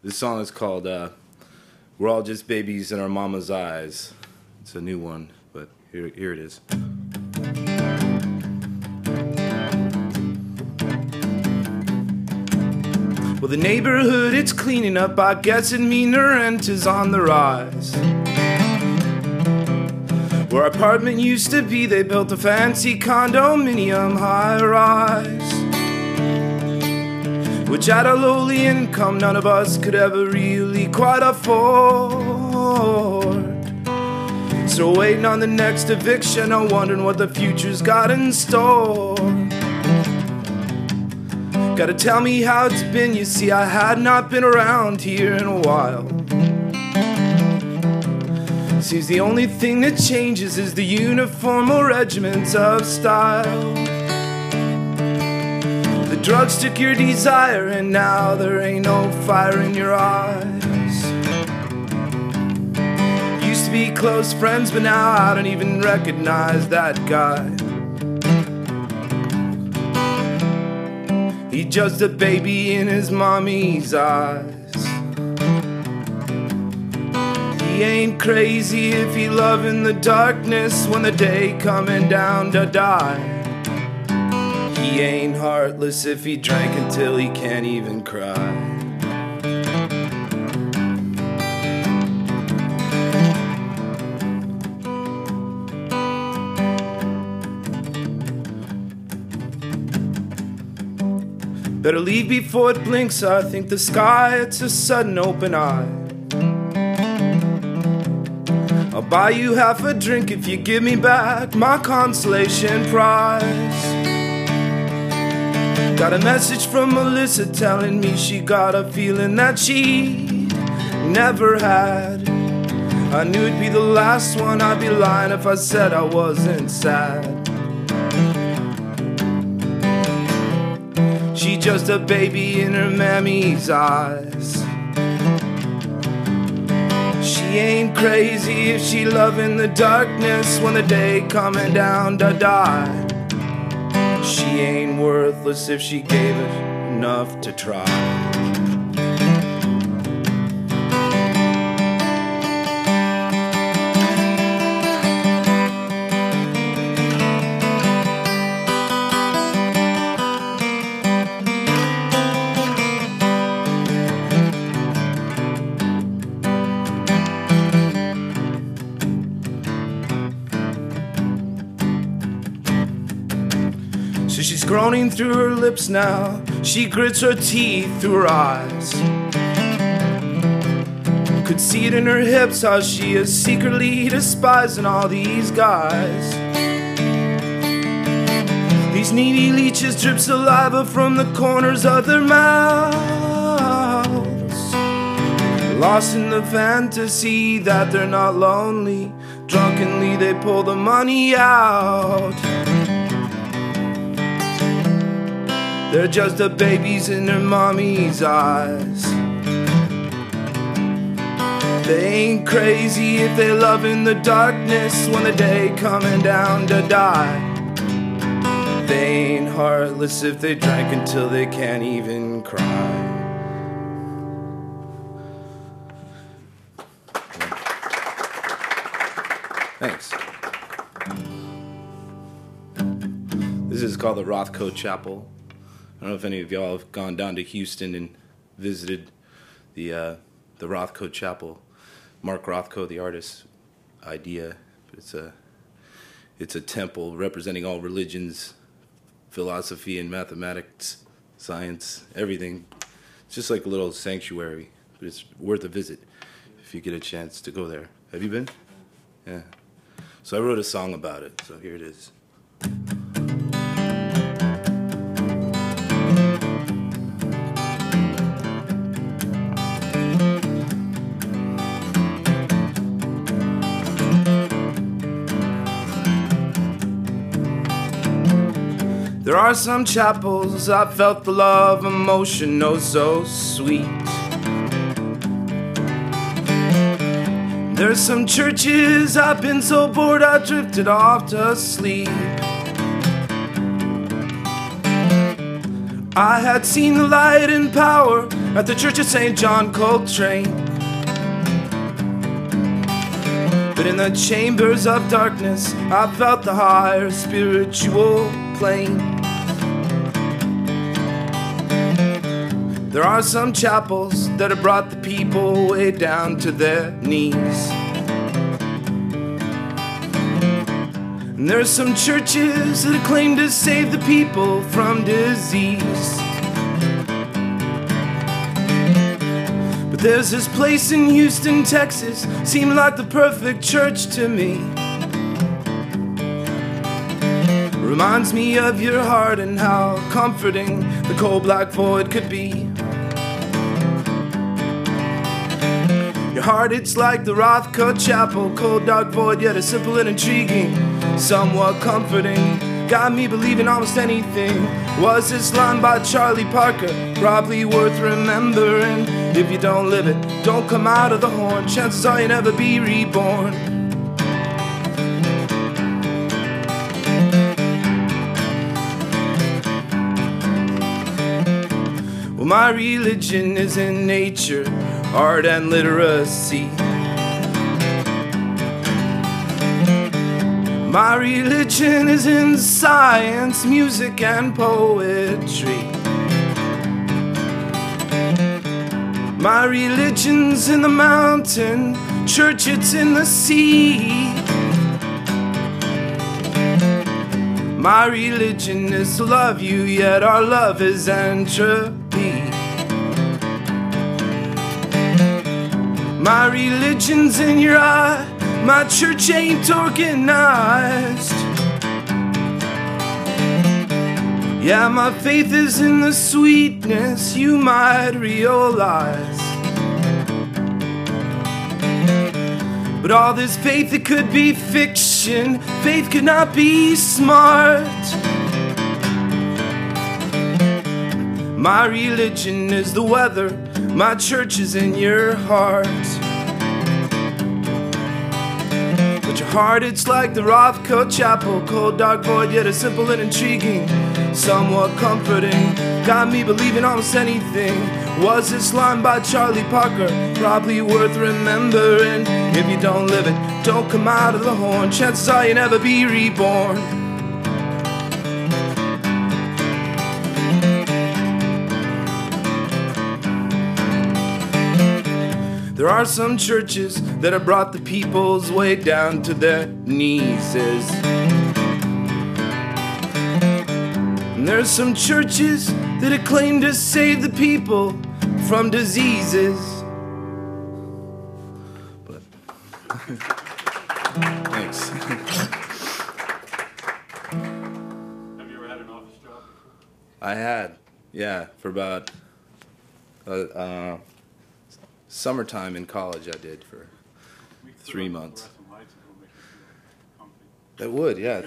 This song is called We're All Just Babies in Our Mama's Eyes. It's a new one, but here it is. Well, the neighborhood, it's cleaning up. I guess it means the rent is on the rise. Where our apartment used to be, they built a fancy condominium high-rise, which at a lowly income none of us could ever really quite afford. So waiting on the next eviction, I'm wondering what the future's got in store. Gotta tell me how it's been, you see I had not been around here in a while. Seems the only thing that changes is the uniform or regiments of style. The drugs took your desire and now there ain't no fire in your eyes. Used to be close friends but now I don't even recognize that guy. He's just a baby in his mommy's eyes. He ain't crazy if he love in the darkness when the day coming down to die. He ain't heartless if he drank until he can't even cry. Better leave before it blinks, I think the sky, it's a sudden open eye. I'll buy you half a drink if you give me back my consolation prize. Got a message from Melissa telling me she got a feeling that she never had. I knew it'd be the last one, I'd be lying if I said I wasn't sad. She just a baby in her mammy's eyes. She ain't crazy if she love in the darkness when the day coming down to die. She ain't worthless if she gave it enough to try. So she's groaning through her lips now. She grits her teeth through her eyes. Could see it in her hips how she is secretly despising all these guys. These needy leeches drip saliva from the corners of their mouths, lost in the fantasy that they're not lonely. Drunkenly they pull the money out. They're just the babies in their mommy's eyes. They ain't crazy if they love in the darkness when the day coming down to die. They ain't heartless if they drank until they can't even cry. Thanks. This is called the Rothko Chapel. I don't know if any of y'all have gone down to Houston and visited the Rothko Chapel. Mark Rothko, the artist's idea. It's a temple representing all religions, philosophy and mathematics, science, everything. It's just like a little sanctuary, but it's worth a visit if you get a chance to go there. Have you been? Yeah. So I wrote a song about it, so here it is. There are some chapels I felt the love emotion oh so sweet. There's some churches I've been so bored I drifted off to sleep. I had seen the light and power at the Church of St. John Coltrane, but in the chambers of darkness I felt the higher spiritual plane. There are some chapels that have brought the people way down to their knees, and there's some churches that claim to save the people from disease. But there's this place in Houston, Texas, seemed like the perfect church to me. Reminds me of your heart and how comforting the cold black void could be. Your heart, it's like the Rothko Chapel, cold dark void yet a simple and intriguing, somewhat comforting. Got me believing almost anything. Was this line by Charlie Parker probably worth remembering? If you don't live it, don't come out of the horn. Chances are you'll never be reborn. Well, my religion is in nature, art and literacy. My religion is in science, music and poetry. My religion's in the mountain, church it's in the sea. My religion is to love you, yet our love is entropy. My religion's in your eye, my church ain't organized. Yeah, my faith is in the sweetness you might realize. But all this faith, it could be fiction. Faith could not be smart. My religion is the weather, my church is in your heart. But your heart, it's like the Rothko Chapel, cold dark void yet a simple and intriguing, somewhat comforting. Got me believing almost anything. Was this line by Charlie Parker probably worth remembering? If you don't live it, don't come out of the horn. Chances are you'll never be reborn. There are some churches that have brought the people's way down to their knees. And there's some churches that claim to save the people from diseases. But thanks. Have you ever had an office job before? I had, yeah, for about summertime in college. I did for 3 months. It would, yeah.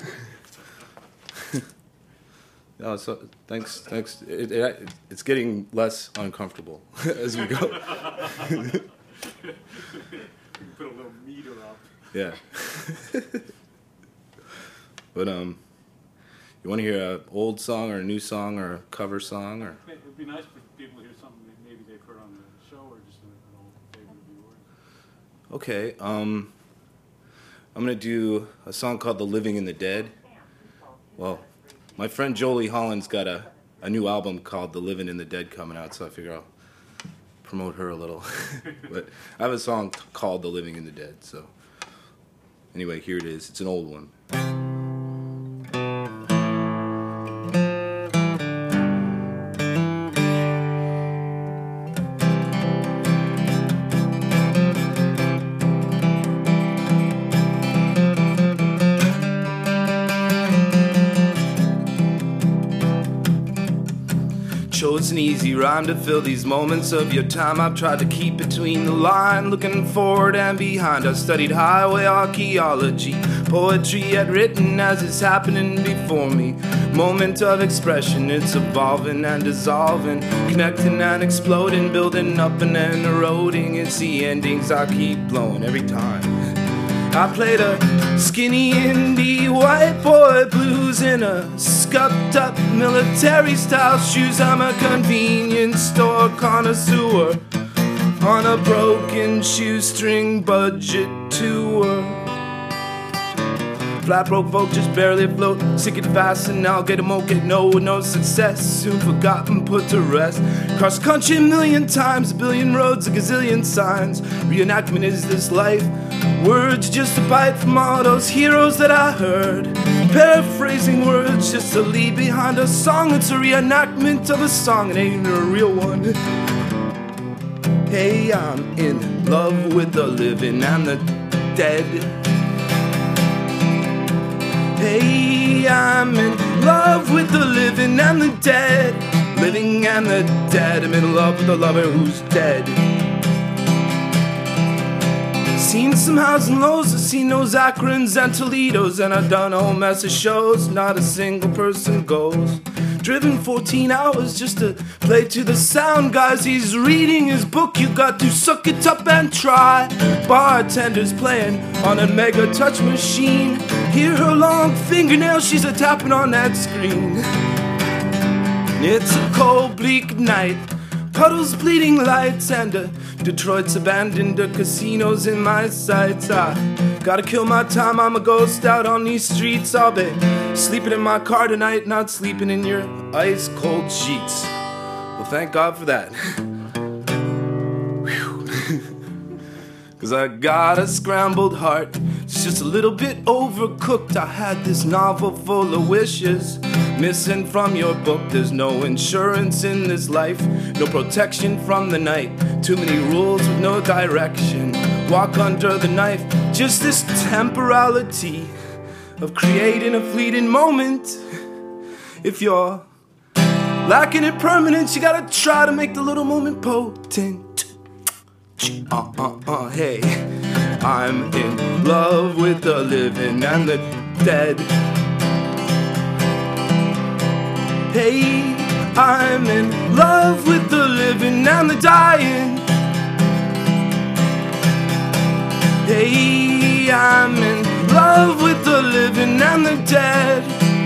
No, so thanks. It's getting less uncomfortable as we go. You can put a little meter up. Yeah. But you want to hear an old song or a new song or a cover song or? It would be nice for people to hear something that maybe they've heard on the show or just an old favorite of yours. Okay. I'm gonna do a song called "The Living and the Dead." Well, my friend Jolie Holland's got a new album called "The Living and the Dead" coming out, so I figure I'll promote her a little. But I have a song called "The Living and the Dead." So anyway, here it is. It's an old one. Chose an easy rhyme to fill these moments of your time. I've tried to keep between the line, looking forward and behind. I've studied highway archaeology, poetry yet written as it's happening before me. Moment of expression, it's evolving and dissolving, connecting and exploding, building up and then eroding. It's the endings I keep blowing every time. I played a skinny indie white boy blues in a scuffed up military style shoes. I'm a convenience store connoisseur on a broken shoestring budget tour. Flat broke folk just barely afloat, sick and fast, and now get 'em won't get no success. Soon forgotten, put to rest. Cross country a million times, a billion roads, a gazillion signs. Reenactment is this life. Words just a bite from all those heroes that I heard. Paraphrasing words just to leave behind a song. It's a reenactment of a song, it ain't a real one. Hey, I'm in love with the living and the dead. Hey, I'm in love with the living and the dead. Living and the dead. I'm in love with the lover who's dead. Seen some highs and lows, I've seen those Akrons and Toledos, and I've done a whole mess of shows, not a single person goes. Driven 14 hours just to play to the sound, guys, he's reading his book, you got to suck it up and try. Bartender's playing on a mega touch machine, hear her long fingernails, she's a tapping on that screen. It's a cold bleak night, puddles bleeding lights, and Detroit's abandoned, the casinos in my sights. I gotta kill my time, I'm a ghost out on these streets. I'll be sleeping in my car tonight, not sleeping in your ice cold sheets. Well, thank God for that. Cause I got a scrambled heart, it's just a little bit overcooked. I had this novel full of wishes, missing from your book. There's no insurance in this life, no protection from the night. Too many rules with no direction, walk under the knife. Just this temporality of creating a fleeting moment. If you're lacking in permanence, you gotta try to make the little moment potent. Hey, I'm in love with the living and the dead. Hey, I'm in love with the living and the dying. Hey, I'm in love with the living and the dead.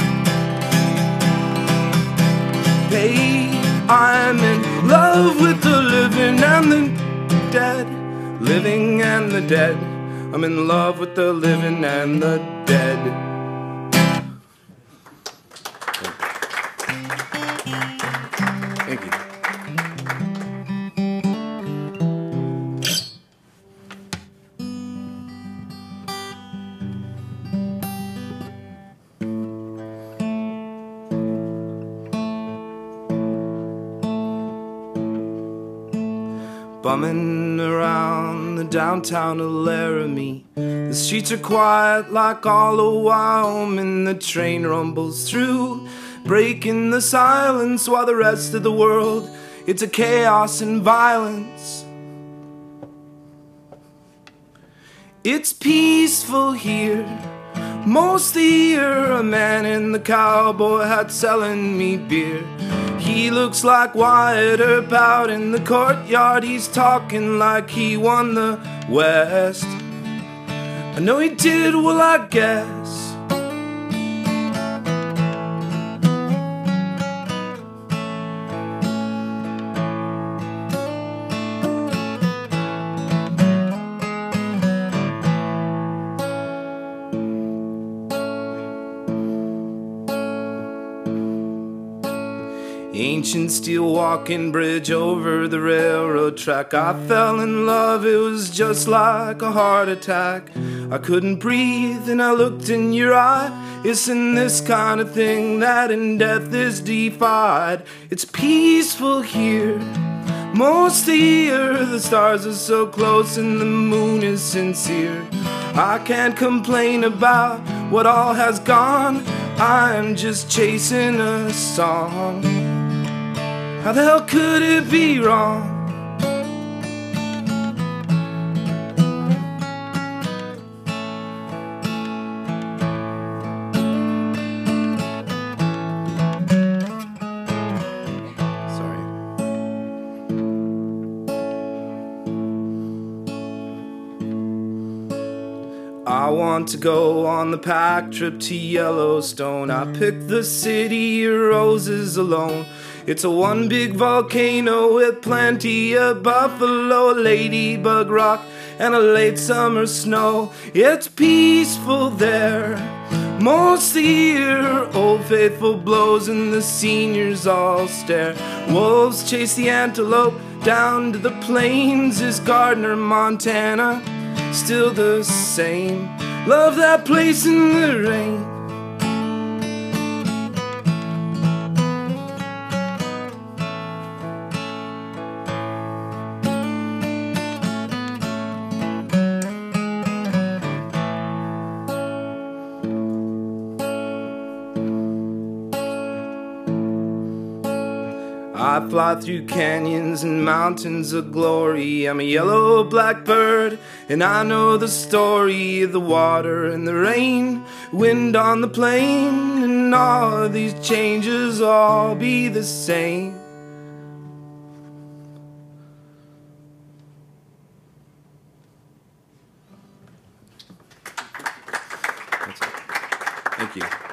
Hey, I'm in love with the living and the dead. Living and the dead. I'm in love with the living and the dead. Thank you. Bumming around the downtown of Laramie, the streets are quiet like all of Wyoming. The train rumbles through, breaking the silence, while the rest of the world, it's a chaos and violence. It's peaceful here most of the year. A man in the cowboy hat selling me beer. He looks like Wyatt Earp out in the courtyard. He's talking like he won the West. I know he did, well I guess. Ancient steel walking bridge over the railroad track. I fell in love, it was just like a heart attack. I couldn't breathe and I looked in your eye. It's in this kind of thing that in death is defied. It's peaceful here most of the year. The stars are so close and the moon is sincere. I can't complain about what all has gone. I'm just chasing a song. How the hell could it be wrong? Sorry. I want to go on the pack trip to Yellowstone. I picked the city of roses alone. It's a one big volcano with plenty of buffalo, ladybug rock, and a late summer snow. It's peaceful there most of the year. Old Faithful blows and the seniors all stare. Wolves chase the antelope down to the plains. Is Gardner, Montana still the same? Love that place in the rain. I fly through canyons and mountains of glory. I'm a yellow blackbird, and I know the story of the water and the rain, wind on the plain, and all of these changes all be the same. Thank you.